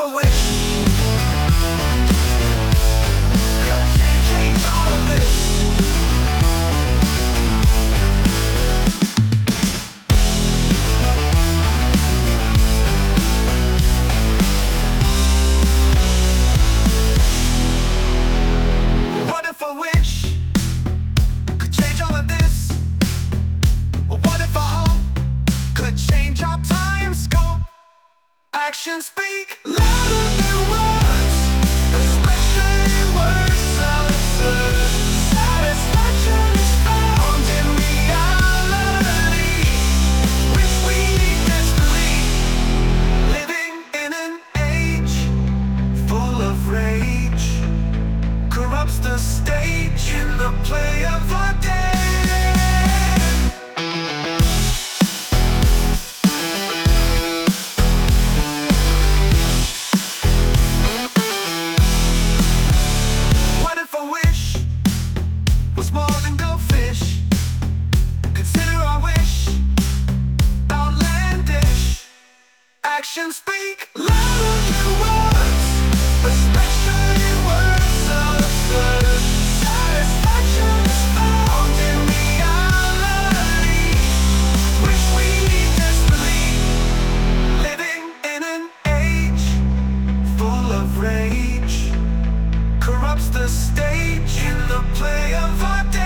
I wish could change all of this? What if a wish could change all of this? Or what if a hope could change our time scope? Actions speak louder than words, especially words absurd. Satisfaction is found in reality, which we need desperately. Living in an age full of rage corrupts the stage in the play of our day. What if a wish was more than goldfish? Consider our wish outlandish. Actions speak louder than words, especially words absurd. Satisfaction is found in reality, which we need desperately. Living in an age full of rage corrupts the stage in the play of our day.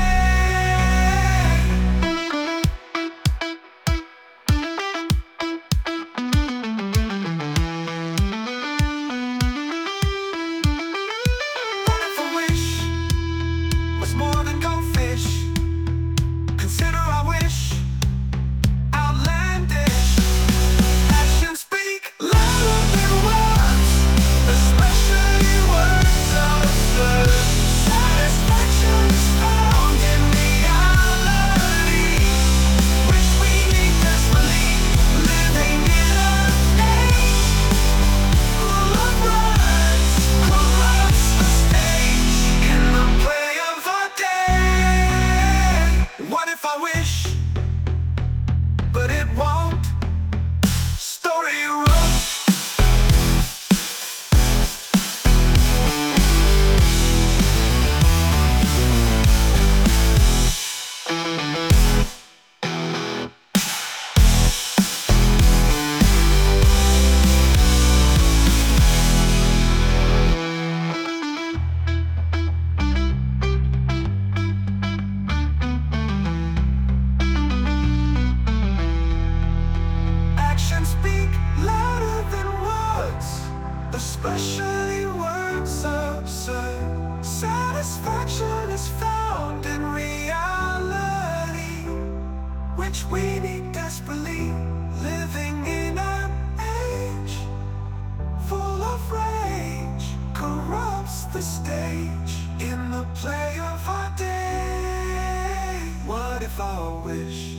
What if a wish was more than goldfish? Consider our wish outlandish. Actions speak louder than words, especially words absurd. Satisfaction is found in reality, which we need desperately. Living in an age full of words corrupts the stage in the play of our day. What if I wish, but it won't? Story wrote. Actions speak louder than words, especially words absurd. Satisfaction is found in reality, which we need desperately. Living in an age full of rage corrupts the stage in the play of our day. What if our wish